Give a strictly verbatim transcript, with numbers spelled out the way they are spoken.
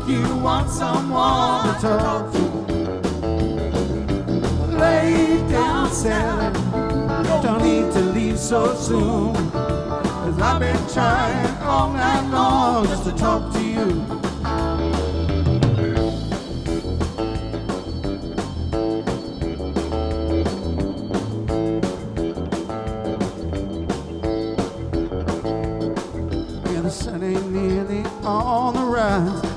You want someone to talk to. Lay down, Sally. Don't need to leave so soon. Cause I've been trying all night long just to talk to you. Yeah, the sun ain't nearly on the rise.